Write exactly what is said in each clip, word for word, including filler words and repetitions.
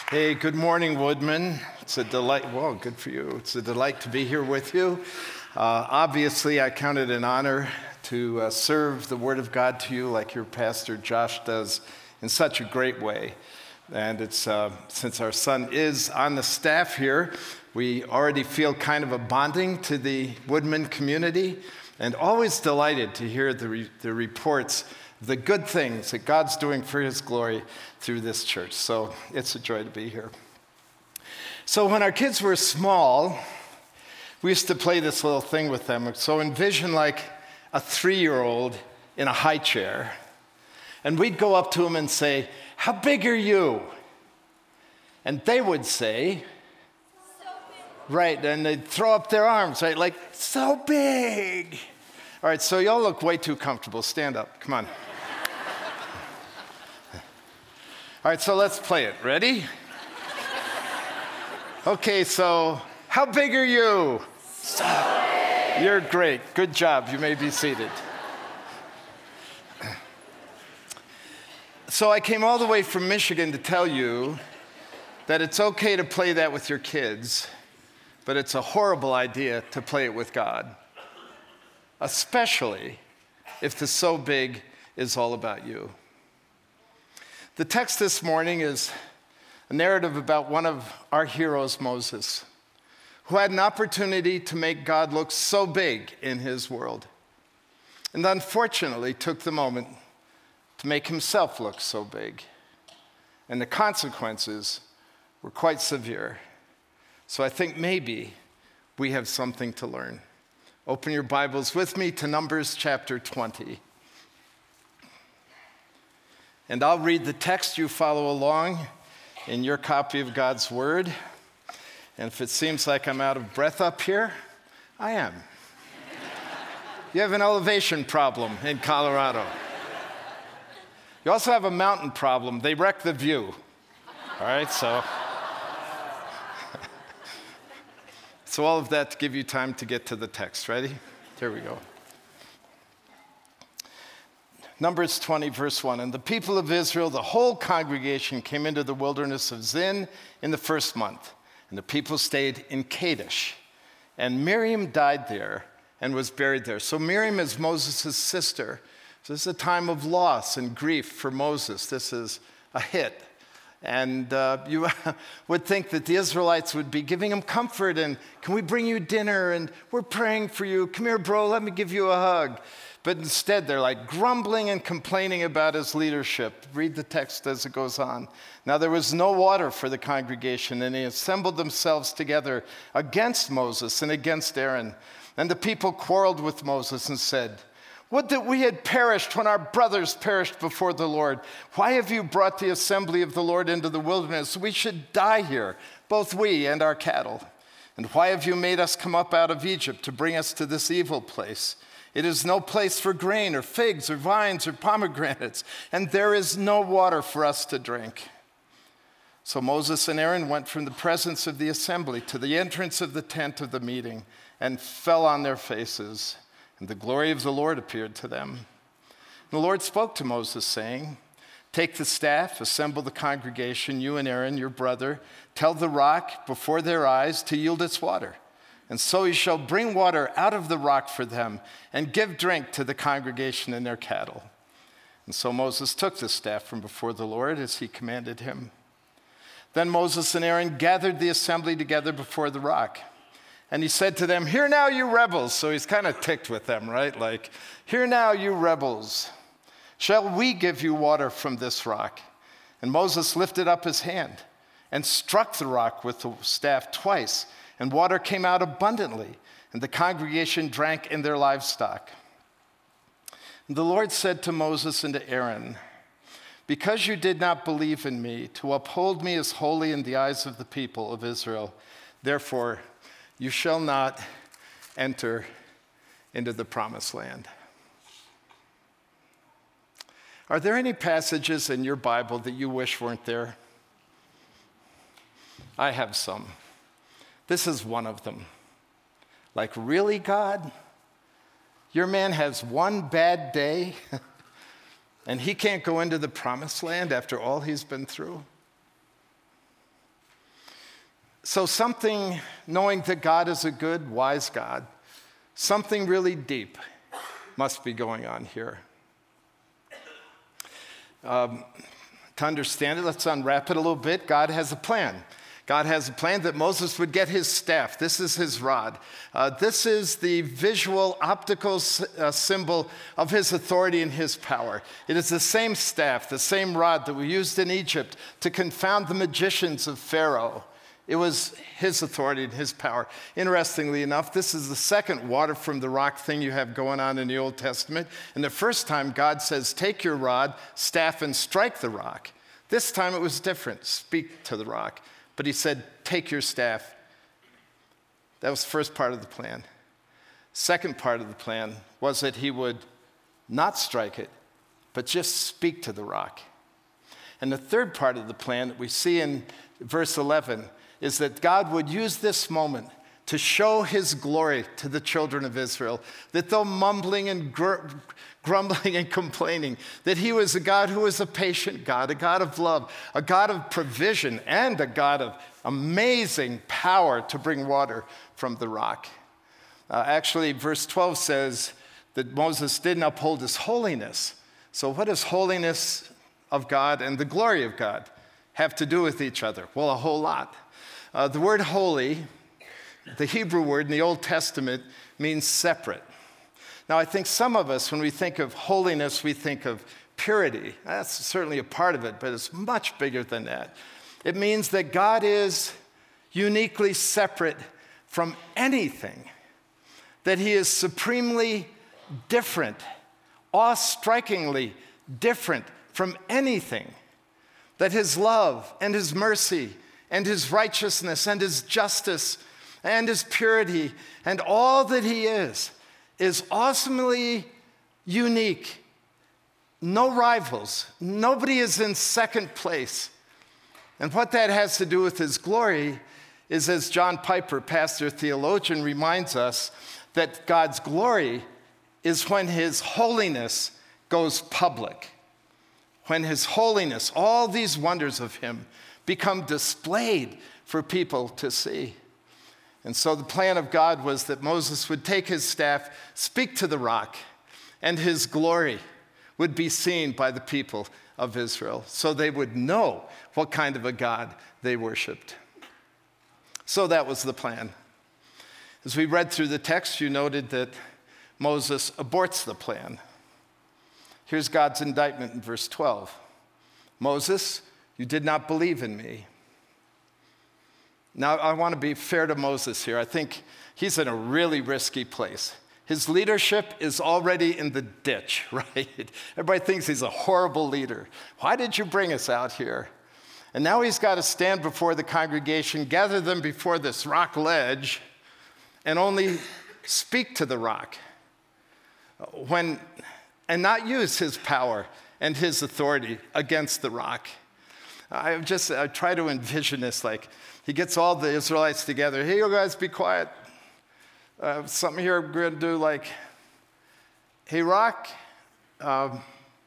Hey, good morning, Woodman. It's a delight. Well, good for you. It's a delight to be here with you. Uh, obviously, I count it an honor to uh, serve the Word of God to you like your pastor Josh does in such a great way. And it's uh, since our son is on the staff here, we already feel kind of a bonding to the Woodman community, and always delighted to hear the re- the reports, the good things that God's doing for His glory through this church. So it's a joy to be here. So when our kids were small, we used to play this little thing with them. So envision like a three-year-old in a high chair, and we'd go up to them and say, "How big are you?" And they would say, "So big." Right, and they'd throw up their arms, right, like, "So big." All right, so y'all look way too comfortable. Stand up, come on. All right, so let's play it. Ready? Okay, so how big are you? So big. You're great. Good job. You may be seated. So I came all the way from Michigan to tell you that it's okay to play that with your kids, but it's a horrible idea to play it with God, especially if the so big is all about you. The text this morning is a narrative about one of our heroes, Moses, who had an opportunity to make God look so big in his world, and unfortunately took the moment to make himself look so big. And the consequences were quite severe. So I think maybe we have something to learn. Open your Bibles with me to Numbers chapter twenty. And I'll read the text, you follow along in your copy of God's Word. And if it seems like I'm out of breath up here, I am. You have an elevation problem in Colorado. You also have a mountain problem. They wreck the view. All right, so. So all of that to give you time to get to the text. Ready? Here we go. Numbers twenty, verse one. And the people of Israel, the whole congregation, came into the wilderness of Zin in the first month. And the people stayed in Kadesh. And Miriam died there and was buried there. So Miriam is Moses' sister. So this is a time of loss and grief for Moses. This is a hit. And uh, you would think that the Israelites would be giving him comfort and, "Can we bring you dinner? And we're praying for you. Come here, bro, let me give you a hug." But instead, they're like grumbling and complaining about his leadership. Read the text as it goes on. Now there was no water for the congregation, and they assembled themselves together against Moses and against Aaron. And the people quarreled with Moses and said, "Would that we had perished when our brothers perished before the Lord. Why have you brought the assembly of the Lord into the wilderness? We should die here, both we and our cattle. And why have you made us come up out of Egypt to bring us to this evil place? It is no place for grain or figs or vines or pomegranates, and there is no water for us to drink." So Moses and Aaron went from the presence of the assembly to the entrance of the tent of the meeting and fell on their faces. And the glory of the Lord appeared to them. And the Lord spoke to Moses, saying, "Take the staff, assemble the congregation, you and Aaron, your brother. Tell the rock before their eyes to yield its water. And so you shall bring water out of the rock for them and give drink to the congregation and their cattle." And so Moses took the staff from before the Lord as he commanded him. Then Moses and Aaron gathered the assembly together before the rock. And he said to them, "Hear now, you rebels." So he's kind of ticked with them, right? Like, "Hear now, you rebels. Shall we give you water from this rock?" And Moses lifted up his hand and struck the rock with the staff twice, and water came out abundantly, and the congregation drank and their livestock. And the Lord said to Moses and to Aaron, "Because you did not believe in me to uphold me as holy in the eyes of the people of Israel, therefore you shall not enter into the promised land." Are there any passages in your Bible that you wish weren't there? I have some. This is one of them. Like, really, God? Your man has one bad day and he can't go into the promised land after all he's been through? So something, knowing that God is a good, wise God, something really deep must be going on here. Um, to understand it, let's unwrap it a little bit. God has a plan. God has a plan that Moses would get his staff. This is his rod. Uh, this is the visual, optical uh, symbol of his authority and his power. It is the same staff, the same rod that we used in Egypt to confound the magicians of Pharaoh. It was his authority and his power. Interestingly enough, this is the second water from the rock thing you have going on in the Old Testament. And the first time God says, take your rod, staff, and strike the rock. This time it was different. Speak to the rock. But he said, take your staff. That was the first part of the plan. Second part of the plan was that he would not strike it, but just speak to the rock. And the third part of the plan that we see in verse eleven is that God would use this moment to show his glory to the children of Israel, that though mumbling and gr- grumbling and complaining, that he was a God who was a patient God, a God of love, a God of provision, and a God of amazing power to bring water from the rock. Uh, actually, verse twelve says that Moses didn't uphold his holiness. So what does holiness of God and the glory of God have to do with each other? Well, a whole lot. Uh, the word holy, the Hebrew word in the Old Testament, means separate. Now, I think some of us, when we think of holiness, we think of purity. That's certainly a part of it, but it's much bigger than that. It means that God is uniquely separate from anything, that he is supremely different, awe-strikingly different from anything, that his love and his mercy and his righteousness and his justice and his purity and all that he is, is awesomely unique. No rivals. Nobody is in second place. And what that has to do with his glory is, as John Piper, pastor theologian, reminds us, that God's glory is when his holiness goes public. When his holiness, all these wonders of him, become displayed for people to see. And so the plan of God was that Moses would take his staff, speak to the rock, and his glory would be seen by the people of Israel, so they would know what kind of a God they worshiped. So that was the plan. As we read through the text, you noted that Moses aborts the plan. Here's God's indictment in verse twelve. Moses, you did not believe in me. Now, I want to be fair to Moses here. I think he's in a really risky place. His leadership is already in the ditch, right? Everybody thinks he's a horrible leader. Why did you bring us out here? And now he's got to stand before the congregation, gather them before this rock ledge, and only speak to the rock. When, and not use his power and his authority against the rock. I just I try to envision this, like he gets all the Israelites together. Hey, you guys, be quiet. Uh, something here we're going to do, like, hey, rock, um,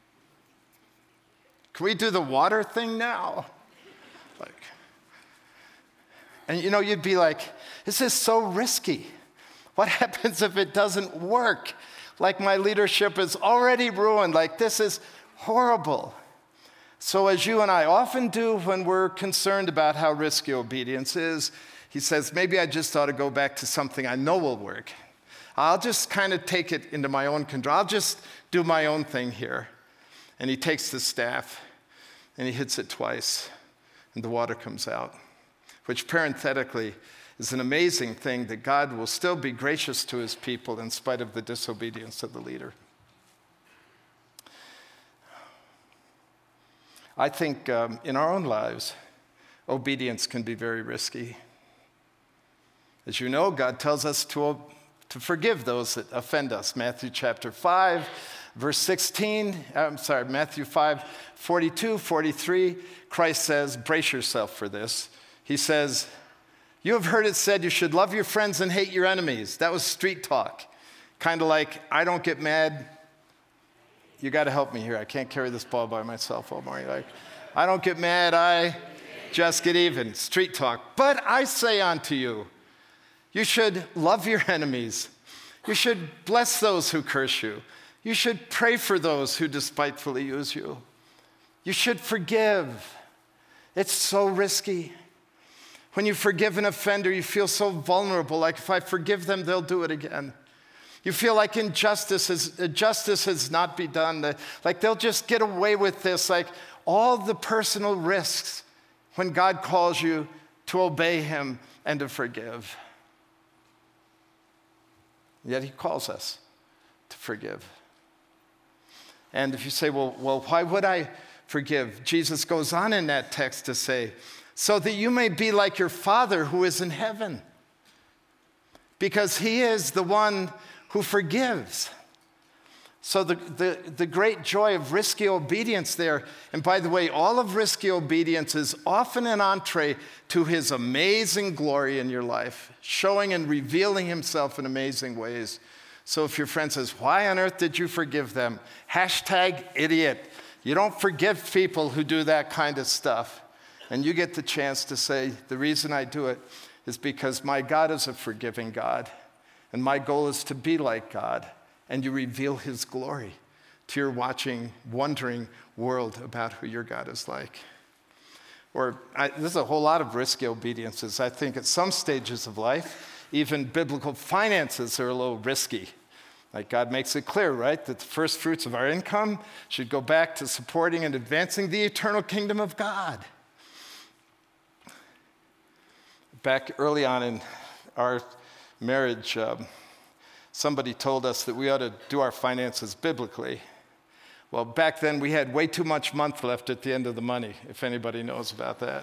can we do the water thing now? Like, and you know, you'd be like, this is so risky. What happens if it doesn't work? Like my leadership is already ruined. Like this is horrible. So as you and I often do when we're concerned about how risky obedience is, he says, maybe I just ought to go back to something I know will work. I'll just kind of take it into my own control. I'll just do my own thing here. And he takes the staff and he hits it twice and the water comes out, which parenthetically is an amazing thing that God will still be gracious to his people in spite of the disobedience of the leader. I think um, in our own lives, obedience can be very risky. As you know, God tells us to, to forgive those that offend us. Matthew chapter five, verse sixteen, I'm sorry, Matthew five, forty-two, forty-three, Christ says, brace yourself for this. He says, you have heard it said you should love your friends and hate your enemies. That was street talk. Kind of like, I don't get mad. You got to help me here. I can't carry this ball by myself all morning. Like, I don't get mad. I Just get even, street talk. But I say unto you, you should love your enemies. You should bless those who curse you. You should pray for those who despitefully use you. You should forgive. It's so risky. When you forgive an offender, you feel so vulnerable, like if I forgive them, they'll do it again. You feel like injustice is, justice has not been done, like they'll just get away with this, like all the personal risks when God calls you to obey him and to forgive. Yet he calls us to forgive. And if you say, well, well, why would I forgive? Jesus goes on in that text to say, so that you may be like your Father who is in heaven. Because he is the one who forgives. So the, the, the great joy of risky obedience there, and by the way, all of risky obedience is often an entree to his amazing glory in your life, showing and revealing himself in amazing ways. So if your friend says, why on earth did you forgive them? Hashtag idiot. You don't forgive people who do that kind of stuff. And you get the chance to say, the reason I do it is because my God is a forgiving God. And my goal is to be like God. And you reveal his glory to your watching, wondering world about who your God is like. Or I, there's a whole lot of risky obediences. I think at some stages of life, even biblical finances are a little risky. Like God makes it clear, right, that the first fruits of our income should go back to supporting and advancing the eternal kingdom of God. Back early on in our marriage, um, somebody told us that we ought to do our finances biblically. Well, back then we had way too much month left at the end of the money, if anybody knows about that.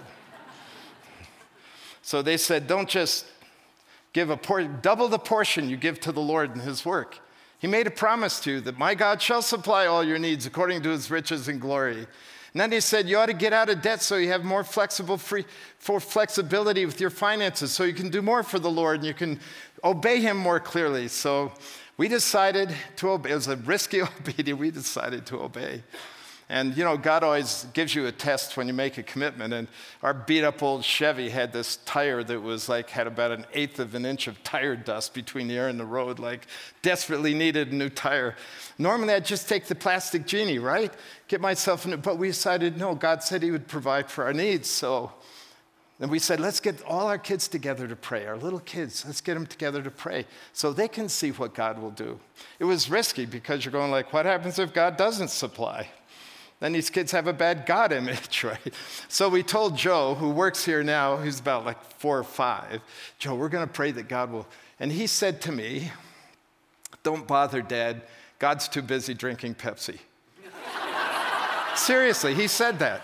So they said, don't just give a por- double the portion you give to the Lord in his work. He made a promise to you that my God shall supply all your needs according to his riches and glory. And then he said, you ought to get out of debt so you have more flexible free, for flexibility with your finances, so you can do more for the Lord and you can obey him more clearly. So we decided to obey. It was a risky obedience. We decided to obey. And, you know, God always gives you a test when you make a commitment. And our beat-up old Chevy had this tire that was like, had about an eighth of an inch of tire dust between the air and the road, like desperately needed a new tire. Normally, I'd just take the plastic Genie, right? Get myself a new, but we decided, no, God said he would provide for our needs. So then we said, let's get all our kids together to pray, our little kids, let's get them together to pray so they can see what God will do. It was risky because you're going like, what happens if God doesn't supply? Then these kids have a bad God image, right? So we told Joe, who works here now, who's about like four or five, Joe, we're going to pray that God will. And he said to me, don't bother, Dad. God's too busy drinking Pepsi. Seriously, he said that.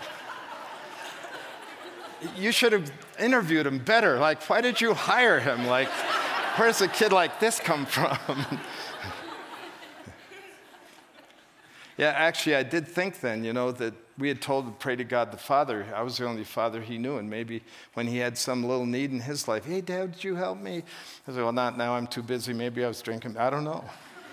You should have interviewed him better. Like, why did you hire him? Like, where's a kid like this come from? Yeah, actually, I did think then, you know, that we had told to pray to God the Father. I was the only father he knew, and maybe when he had some little need in his life, hey, Dad, would you help me? I said, well, not now, I'm too busy. Maybe I was drinking. I don't know.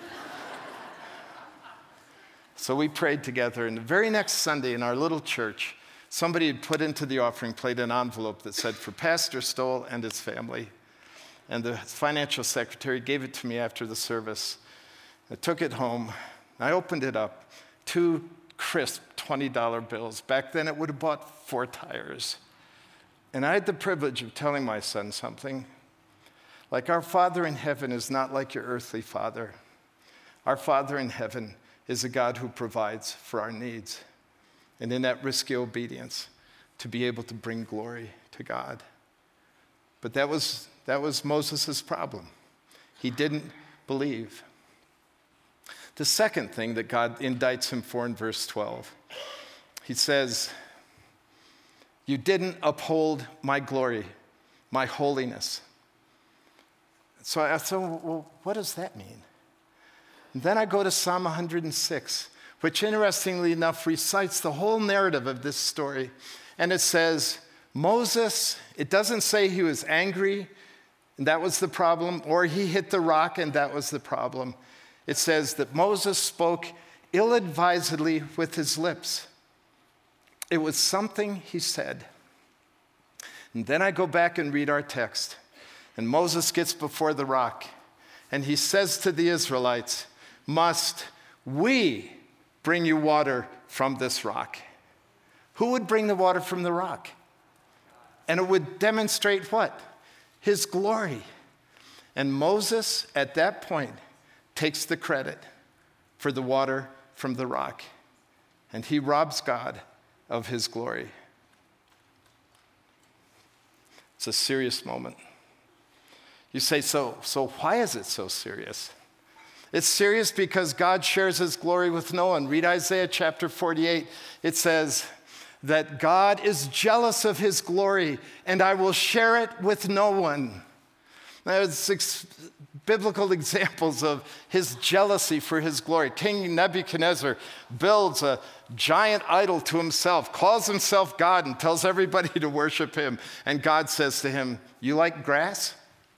So we prayed together, and the very next Sunday in our little church, somebody had put into the offering plate an envelope that said, for Pastor Stoll and his family. And the financial secretary gave it to me after the service. I took it home. I opened it up, two crisp twenty dollar bills. Back then, it would have bought four tires. And I had the privilege of telling my son something. Like, our Father in heaven is not like your earthly father. Our Father in heaven is a God who provides for our needs. And in that risky obedience, to be able to bring glory to God. But that was, that was Moses' problem. He didn't believe. The second thing that God indicts him for in verse twelve, he says, you didn't uphold my glory, my holiness. So I thought, well, what does that mean? And then I go to Psalm one hundred six, which interestingly enough recites the whole narrative of this story. And it says, Moses, it doesn't say he was angry, and that was the problem, or he hit the rock, and that was the problem. It says that Moses spoke ill-advisedly with his lips. It was something he said. And then I go back and read our text. And Moses gets before the rock. And he says to the Israelites, must we bring you water from this rock? Who would bring the water from the rock? And it would demonstrate what? His glory. And Moses, at that point, takes the credit for the water from the rock. And he robs God of his glory. It's a serious moment. You say, so, so why is it so serious? It's serious because God shares his glory with no one. Read Isaiah chapter forty-eight. It says that God is jealous of his glory, and I will share it with no one. There's six biblical examples of his jealousy for his glory. King Nebuchadnezzar builds a giant idol to himself, calls himself God, and tells everybody to worship him. And God says to him, you like grass?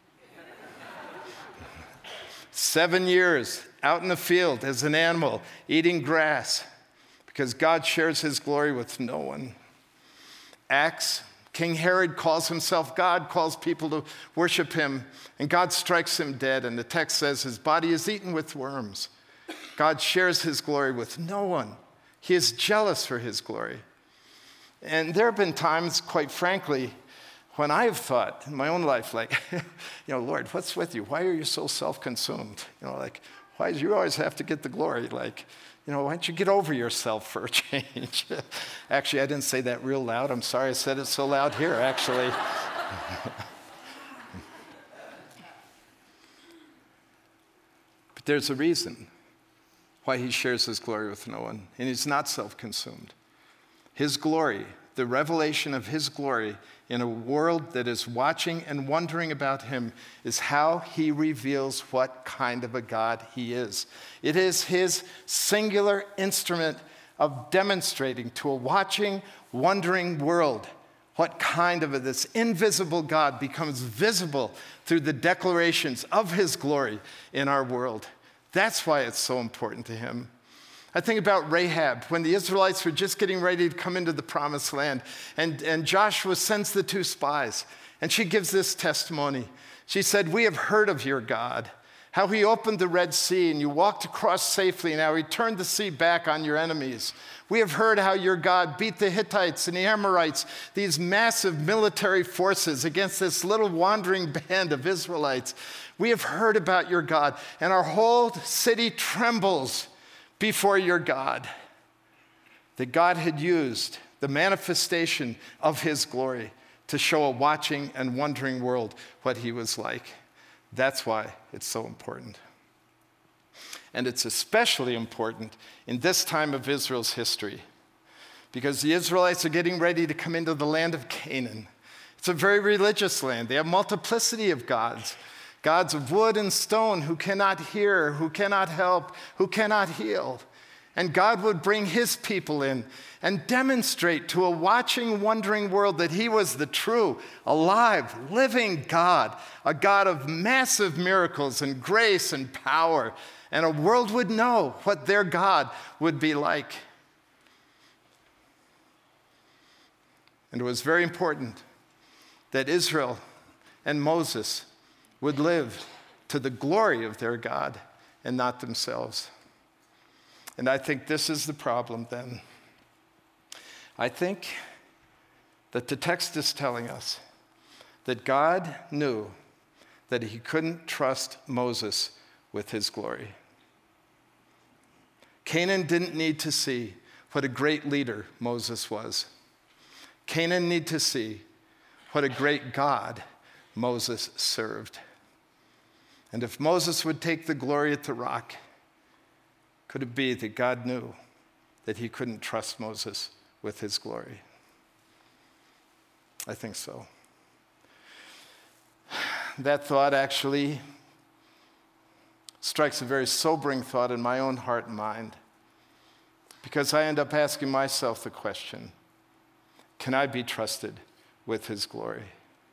Seven years out in the field as an animal, eating grass, because God shares his glory with no one. Acts, King Herod calls himself God, calls people to worship him, and God strikes him dead. And the text says his body is eaten with worms. God shares his glory with no one. He is jealous for his glory. And there have been times, quite frankly, when I have thought in my own life, like, you know, Lord, what's with you? Why are you so self-consumed? You know, like, why do you always have to get the glory? Like, you know, why don't you get over yourself for a change? Actually, I didn't say that real loud. I'm sorry I said it so loud here, actually. But there's a reason why he shares his glory with no one, and he's not self-consumed. His glory, the revelation of his glory in a world that is watching and wondering about him, is how he reveals what kind of a God he is. It is his singular instrument of demonstrating to a watching, wondering world what kind of a, this invisible God becomes visible through the declarations of his glory in our world. That's why it's so important to him. I think about Rahab, when the Israelites were just getting ready to come into the promised land, and, and Joshua sends the two spies, and she gives this testimony. She said, we have heard of your God, how he opened the Red Sea, and you walked across safely, and how he turned the sea back on your enemies. We have heard how your God beat the Hittites and the Amorites, these massive military forces, against this little wandering band of Israelites. We have heard about your God, and our whole city trembles before your God. That God had used the manifestation of his glory to show a watching and wondering world what he was like. That's why it's so important. And it's especially important in this time of Israel's history, because the Israelites are getting ready to come into the land of Canaan. It's a very religious land. They have multiplicity of gods. Gods of wood and stone who cannot hear, who cannot help, who cannot heal. And God would bring his people in and demonstrate to a watching, wondering world that he was the true, alive, living God, a God of massive miracles and grace and power. And a world would know what their God would be like. And it was very important that Israel and Moses would live to the glory of their God and not themselves. And I think this is the problem then. I think that the text is telling us that God knew that he couldn't trust Moses with his glory. Canaan didn't need to see what a great leader Moses was. Canaan needed to see what a great God Moses served. And if Moses would take the glory at the rock, could it be that God knew that he couldn't trust Moses with his glory? I think so. That thought actually strikes a very sobering thought in my own heart and mind, because I end up asking myself the question, can I be trusted with his glory?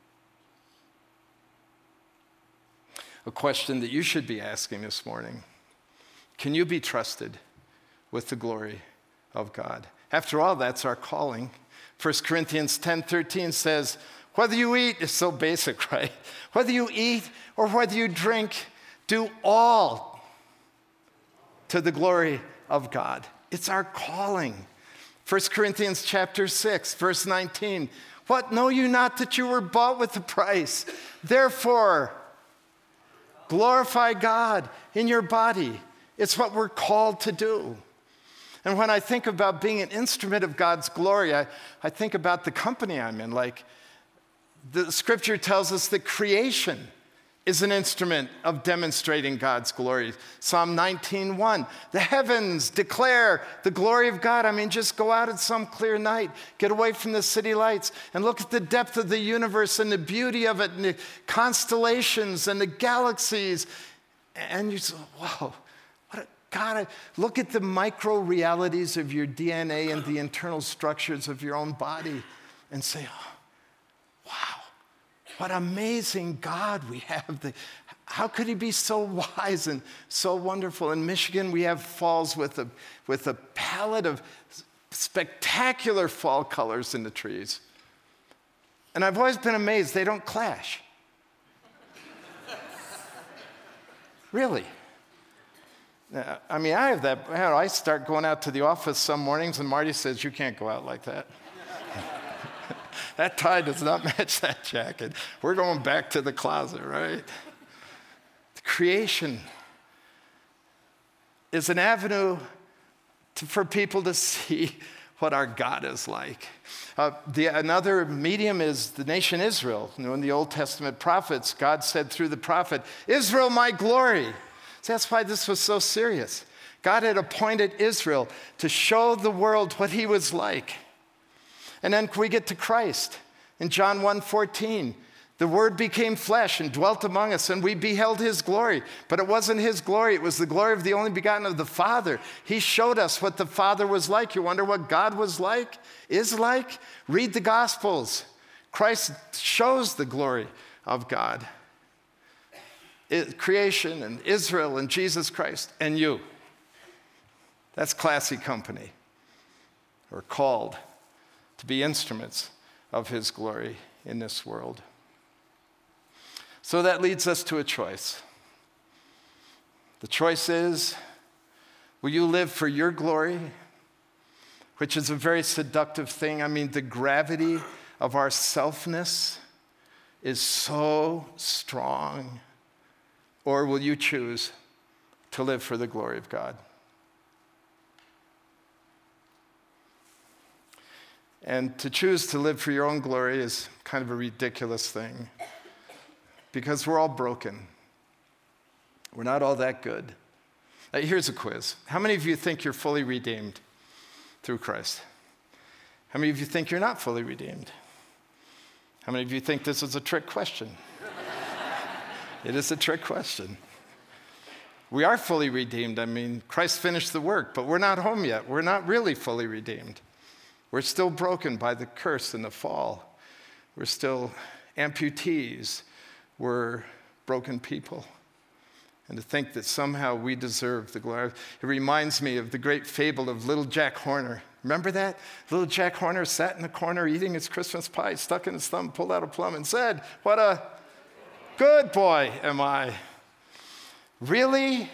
A question that you should be asking this morning. Can you be trusted with the glory of God? After all, that's our calling. First Corinthians ten thirteen says, Whether you eat, it's so basic, right? Whether you eat or whether you drink, do all to the glory of God. It's our calling. First Corinthians chapter six, verse nineteen. What, know you not that you were bought with a price? Therefore, glorify God in your body. It's what we're called to do. And when I think about being an instrument of God's glory, I, I think about the company I'm in. Like, the scripture tells us that creation is an instrument of demonstrating God's glory. Psalm nineteen one, the heavens declare the glory of God. I mean, just go out at some clear night, get away from the city lights, and look at the depth of the universe and the beauty of it, and the constellations and the galaxies. And you say, whoa, what a, God, I, look at the micro realities of your D N A and the internal structures of your own body and say, oh, wow. What amazing God we have. The, how could he be so wise and so wonderful? In Michigan, we have falls with a, with a palette of spectacular fall colors in the trees. And I've always been amazed they don't clash. Really. I mean, I have that. I start going out to the office some mornings, and Marty says, you can't go out like that. That tie does not match that jacket. We're going back to the closet, right? The creation is an avenue to, for people to see what our God is like. Uh, the, another medium is the nation Israel. You know, in the Old Testament prophets, God said through the prophet, Israel, my glory. So that's why this was so serious. God had appointed Israel to show the world what he was like. And then we get to Christ. In John one fourteen, the Word became flesh and dwelt among us, and we beheld his glory. But it wasn't his glory. It was the glory of the only begotten of the Father. He showed us what the Father was like. You wonder what God was like, is like? Read the Gospels. Christ shows the glory of God. It, creation and Israel and Jesus Christ and you. That's classy company. We're called to be instruments of his glory in this world. So that leads us to a choice. The choice is, will you live for your glory, which is a very seductive thing. I mean, the gravity of our selfness is so strong. Or will you choose to live for the glory of God? And to choose to live for your own glory is kind of a ridiculous thing because we're all broken. We're not all that good. Uh, here's a quiz. How many of you think you're fully redeemed through Christ? How many of you think you're not fully redeemed? How many of you think this is a trick question? It is a trick question. We are fully redeemed. I mean, Christ finished the work, but we're not home yet. We're not really fully redeemed. We're still broken by the curse and the fall. We're still amputees. We're broken people. And to think that somehow we deserve the glory. It reminds me of the great fable of little Jack Horner. Remember that? Little Jack Horner sat in the corner eating his Christmas pie, stuck in his thumb, pulled out a plum and said, what a good boy am I. Really?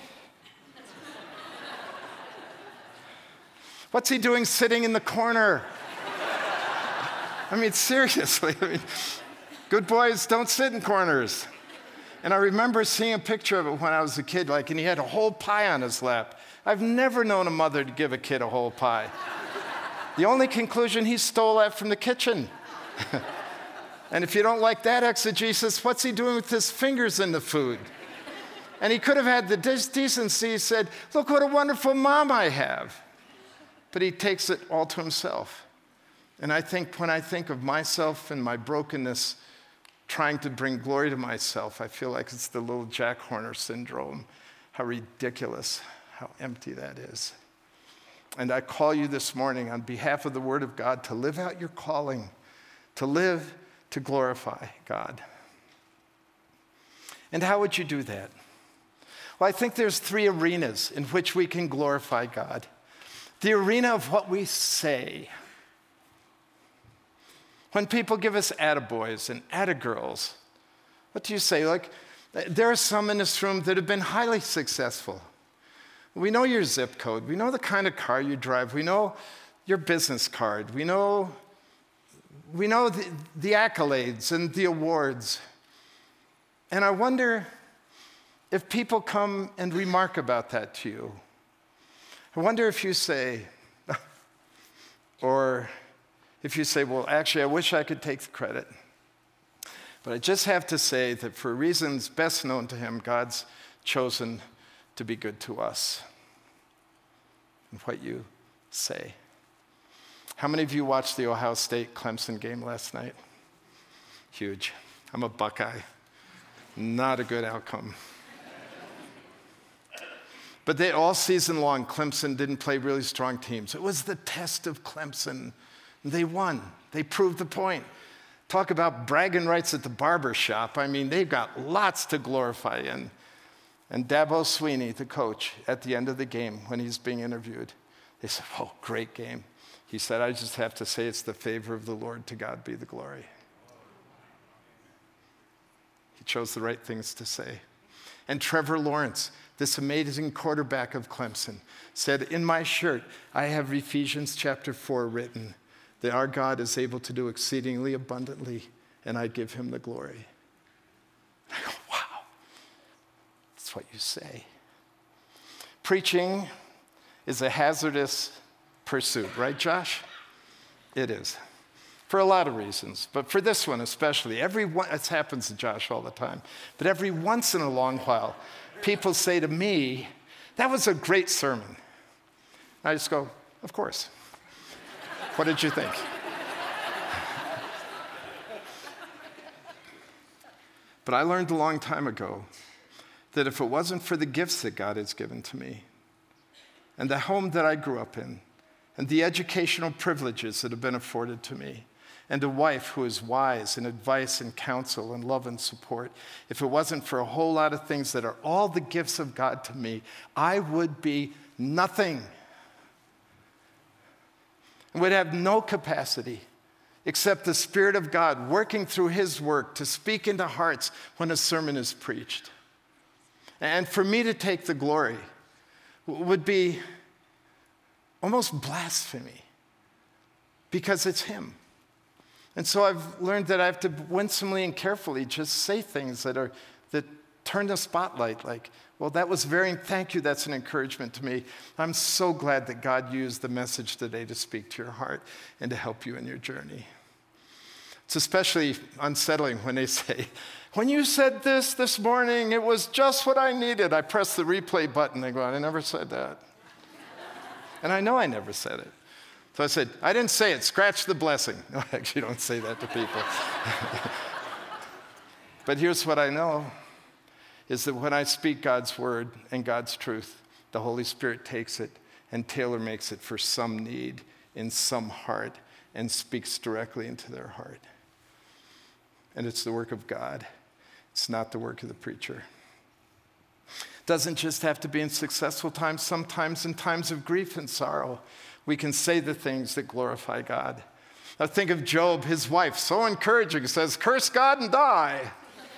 What's he doing sitting in the corner? I mean, seriously. I mean, good boys don't sit in corners. And I remember seeing a picture of it when I was a kid, like, and he had a whole pie on his lap. I've never known a mother to give a kid a whole pie. The only conclusion, he stole that from the kitchen. And if you don't like that exegesis, what's he doing with his fingers in the food? And he could have had the decency, he said, look what a wonderful mom I have. But he takes it all to himself. And I think when I think of myself and my brokenness, trying to bring glory to myself, I feel like it's the little Jack Horner syndrome. How ridiculous, how empty that is. And I call you this morning on behalf of the Word of God to live out your calling, to live to glorify God. And how would you do that? Well, I think there's three arenas in which we can glorify God. The arena of what we say. When people give us attaboys and attagirls, what do you say? Like, there are some in this room that have been highly successful. We know your zip code. We know the kind of car you drive. We know your business card. We know, we know the, the accolades and the awards. And I wonder if people come and remark about that to you. I wonder if you say, or if you say, well, actually, I wish I could take the credit. But I just have to say that for reasons best known to him, God's chosen to be good to us. And what you say. How many of you watched the Ohio State-Clemson game last night? Huge. I'm a Buckeye. Not a good outcome. But they, all season long, Clemson didn't play really strong teams. It was the test of Clemson. They won. They proved the point. Talk about bragging rights at the barber shop. I mean, they've got lots to glorify in. And Dabo Swinney, the coach, at the end of the game, when he's being interviewed, they said, oh, great game. He said, I just have to say it's the favor of the Lord. To God be the glory. He chose the right things to say. And Trevor Lawrence, this amazing quarterback of Clemson, said, in my shirt, I have Ephesians chapter four written, that our God is able to do exceedingly abundantly, and I give him the glory. I go, wow, that's what you say. Preaching is a hazardous pursuit, right, Josh? It is. For a lot of reasons, but for this one especially. Every one, it happens to Josh all the time, but every once in a long while, people say to me, that was a great sermon. I just go, of course. What did you think? But I learned a long time ago that if it wasn't for the gifts that God has given to me, and the home that I grew up in, and the educational privileges that have been afforded to me, and a wife who is wise in advice and counsel and love and support, if it wasn't for a whole lot of things that are all the gifts of God to me, I would be nothing. And would have no capacity except the Spirit of God working through his work to speak into hearts when a sermon is preached. And for me to take the glory would be almost blasphemy because it's him. And so I've learned that I have to winsomely and carefully just say things that are that turn the spotlight, like, well, that was very, thank you, that's an encouragement to me. I'm so glad that God used the message today to speak to your heart and to help you in your journey. It's especially unsettling when they say, when you said this this morning, it was just what I needed. I press the replay button, they go, I never said that. And I know I never said it. So I said, I didn't say it, scratch the blessing. No, I actually don't say that to people. But here's what I know, is that when I speak God's word and God's truth, the Holy Spirit takes it and tailor makes it for some need in some heart and speaks directly into their heart. And it's the work of God. It's not the work of the preacher. It doesn't just have to be in successful times. Sometimes in times of grief and sorrow, we can say the things that glorify God. Now think of Job, his wife, so encouraging, says, curse God and die.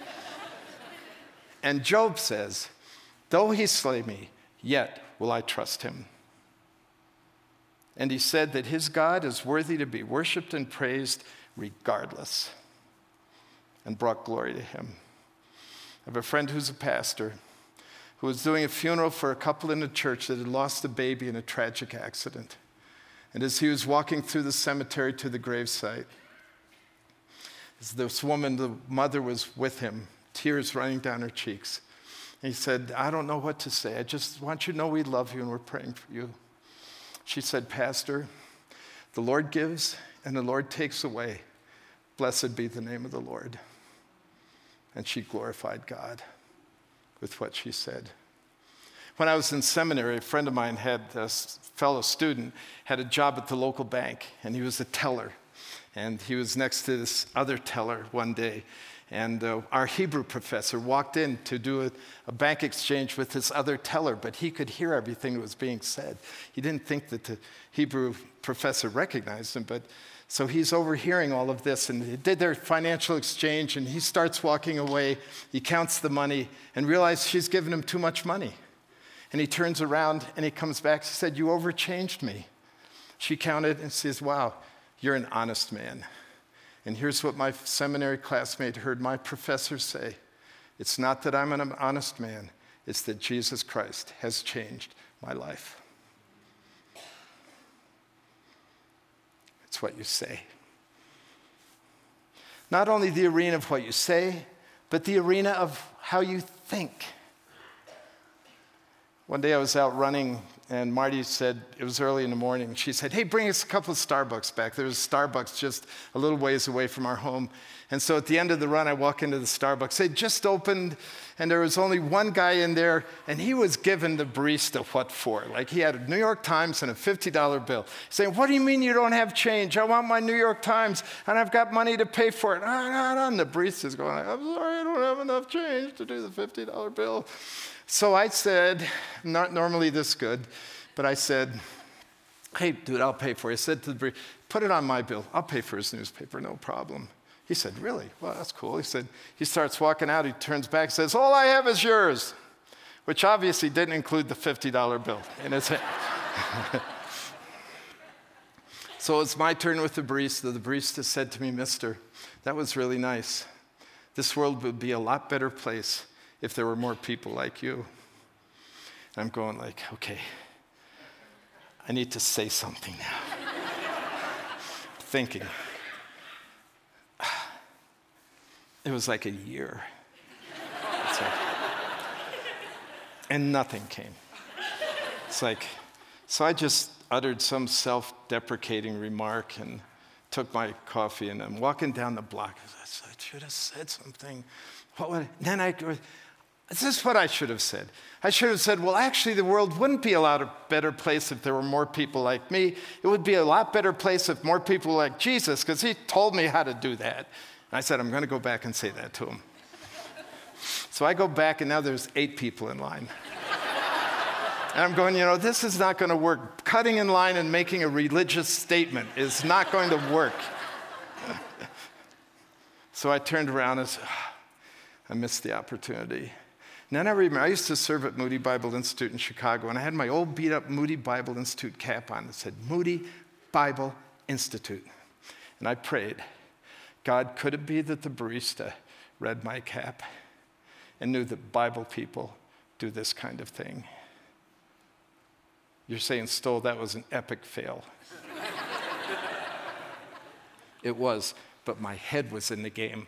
And Job says, though he slay me, yet will I trust him. And he said that his God is worthy to be worshiped and praised regardless, and brought glory to him. I have a friend who's a pastor who was doing a funeral for a couple in a church that had lost a baby in a tragic accident. And as he was walking through the cemetery to the gravesite, as this woman, the mother, was with him, tears running down her cheeks. And he said, I don't know what to say. I just want you to know we love you and we're praying for you. She said, Pastor, the Lord gives and the Lord takes away. Blessed be the name of the Lord. And she glorified God with what she said. When I was in seminary, a friend of mine had a fellow student, had a job at the local bank, and he was a teller. And he was next to this other teller one day. And uh, our Hebrew professor walked in to do a, a bank exchange with this other teller, but he could hear everything that was being said. He didn't think that the Hebrew professor recognized him, but So he's overhearing all of this, and they did their financial exchange, and he starts walking away. He counts the money and realizes she's given him too much money. And he turns around and he comes back. He said, "You overchanged me." She counted and says, "Wow, you're an honest man." And here's what my seminary classmate heard my professor say: "It's not that I'm an honest man, it's that Jesus Christ has changed my life." It's what you say. Not only the arena of what you say, but the arena of how you think. One day I was out running, and Marty said, it was early in the morning, she said, "Hey, bring us a couple of Starbucks back." There was a Starbucks just a little ways away from our home. And so at the end of the run, I walk into the Starbucks. They just opened, and there was only one guy in there, and he was giving the barista what for. Like, he had a New York Times and a fifty dollar bill. Saying, "What do you mean you don't have change? I want my New York Times, and I've got money to pay for it." And the barista's going, "I'm sorry, I don't have enough change to do the fifty dollar bill." So I said, not normally this good, but I said, "Hey, dude, I'll pay for it." I said to the barista, "Put it on my bill. I'll pay for his newspaper, no problem." He said, "Really? Well, that's cool." He said, he starts walking out, he turns back and says, "All I have is yours," which obviously didn't include the fifty dollar bill in his hand. So it's my turn with the barista. The barista said to me, "Mister, that was really nice. This world would be a lot better place if there were more people like you." And I'm going like, okay, I need to say something now. Thinking. It was like a year. It's like, and nothing came. It's like, so I just uttered some self-deprecating remark and took my coffee, and I'm walking down the block. I said, "I should have said something. What would I? Then I, this is what I should have said. I should have said, well, actually, the world wouldn't be a lot better place if there were more people like me. It would be a lot better place if more people were like Jesus, because he told me how to do that." And I said, I'm going to go back and say that to him. So I go back, and now there's eight people in line. And I'm going, you know, this is not going to work. Cutting in line and making a religious statement is not going to work. So I turned around and said, oh, I missed the opportunity. And then I remember, I used to serve at Moody Bible Institute in Chicago, and I had my old beat-up Moody Bible Institute cap on that said, Moody Bible Institute. And I prayed, God, could it be that the barista read my cap and knew that Bible people do this kind of thing? You're saying, Stoll, that was an epic fail. It was, but my head was in the game.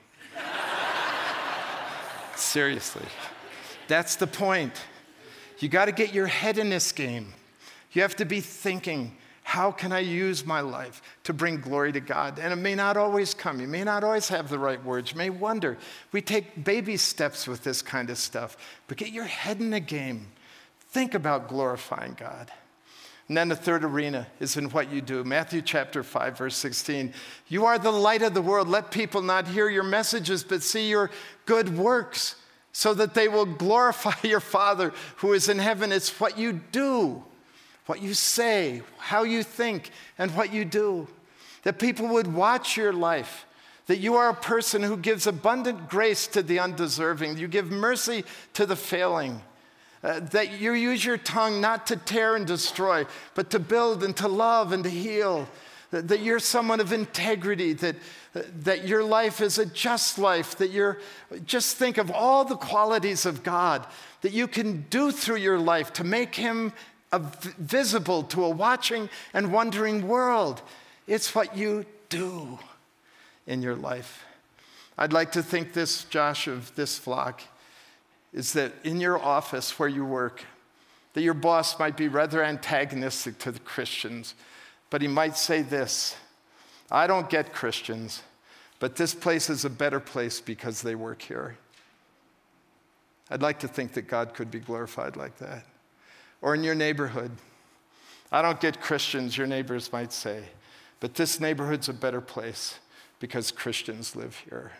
Seriously. That's the point. You got to get your head in this game. You have to be thinking, how can I use my life to bring glory to God? And it may not always come. You may not always have the right words. You may wonder. We take baby steps with this kind of stuff. But get your head in the game. Think about glorifying God. And then the third arena is in what you do. Matthew chapter five, verse sixteen. You are the light of the world. Let people not hear your messages, but see your good works, so that they will glorify your Father who is in heaven. It's what you do. What you say, how you think, and what you do. That people would watch your life. That you are a person who gives abundant grace to the undeserving. You give mercy to the failing. Uh, that you use your tongue not to tear and destroy, but to build and to love and to heal. That, that you're someone of integrity. That, that your life is a just life. That you're, just think of all the qualities of God that you can do through your life to make him visible to a watching and wondering world. It's what you do in your life. I'd like to think this, Josh, of this flock, is that in your office where you work, that your boss might be rather antagonistic to the Christians, but he might say this, I don't get Christians, but this place is a better place because they work here. I'd like to think that God could be glorified like that. Or in your neighborhood. I don't get Christians, your neighbors might say, but this neighborhood's a better place because Christians live here.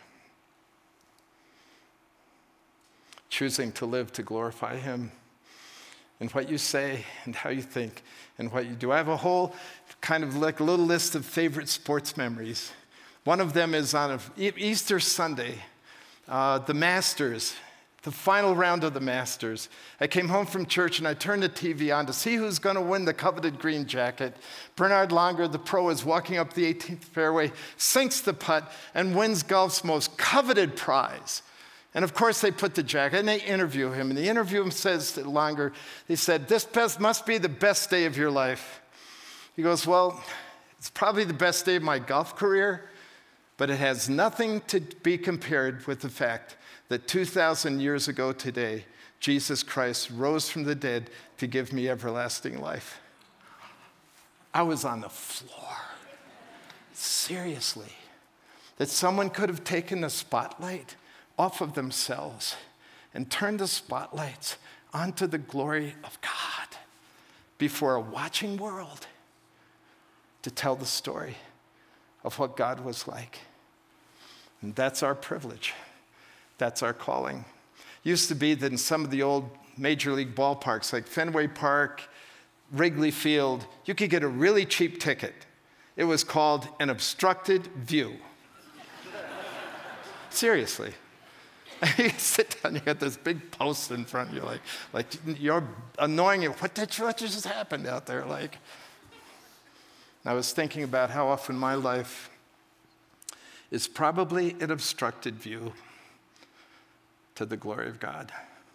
Choosing to live to glorify him. in what you say and how you think and what you do. I have a whole kind of like a little list of favorite sports memories. One of them is on a, Easter Sunday, uh, the Masters, the final round of the Masters. I came home from church and I turned the T V on to see who's going to win the coveted green jacket. Bernard Langer, the pro, is walking up the eighteenth fairway, sinks the putt, and wins golf's most coveted prize. And of course, they put the jacket and they interview him. And the interview says to Langer, they said, "This best must be the best day of your life." He goes, "Well, it's probably the best day of my golf career, but it has nothing to be compared with the fact that two thousand years ago today, Jesus Christ rose from the dead to give me everlasting life." I was on the floor. Seriously. That someone could have taken the spotlight off of themselves and turned the spotlights onto the glory of God before a watching world to tell the story of what God was like. And that's our privilege. That's our calling. Used to be that in some of the old major league ballparks like Fenway Park, Wrigley Field, you could get a really cheap ticket. It was called an obstructed view. Seriously. You sit down, you got this big post in front of you, like, like you're annoying you. What did what just happened out there? Like, I was thinking about how often my life is probably an obstructed view to the glory of God.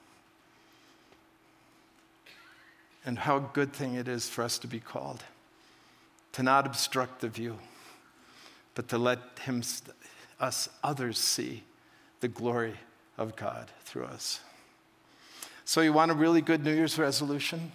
And how good thing it is for us to be called, to not obstruct the view, but to let him, us, others see the glory of God through us. So you want a really good New Year's resolution?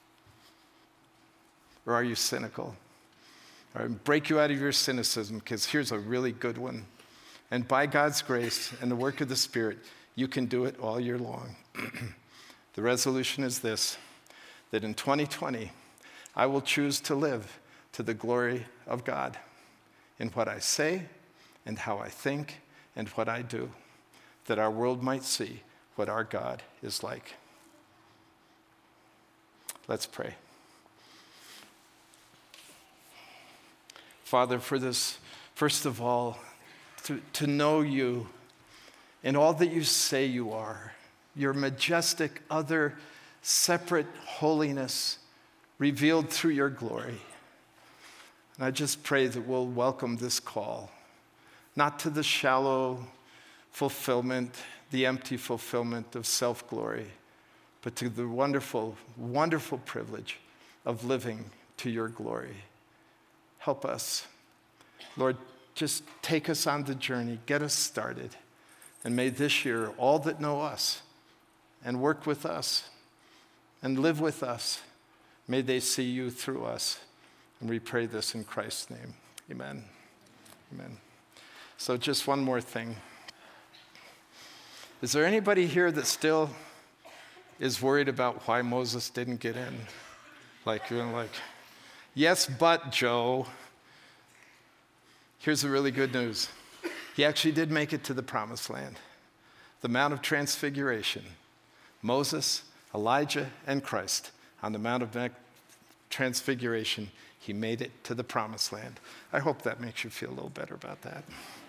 Or are you cynical? Or break you out of your cynicism, because here's a really good one. And by God's grace and the work of the Spirit, you can do it all year long. The resolution is this, that in twenty twenty, I will choose to live to the glory of God in what I say and how I think and what I do, that our world might see what our God is like. Let's pray. Father, for this, first of all, to, to know you in all that you say you are, your majestic, other, separate holiness revealed through your glory. And I just pray that we'll welcome this call, not to the shallow fulfillment, the empty fulfillment of self-glory, but to the wonderful, wonderful privilege of living to your glory. Help us. Lord, just take us on the journey, get us started, and may this year all that know us and work with us and live with us, may they see you through us. And we pray this in Christ's name. Amen. Amen. So just one more thing. Is there anybody here that still is worried about why Moses didn't get in? Like, you're like, yes, but Joe. Here's the really good news. He actually did make it to the promised land. The Mount of Transfiguration. Moses, Elijah, and Christ on the Mount of Transfiguration. He made it to the promised land. I hope that makes you feel a little better about that.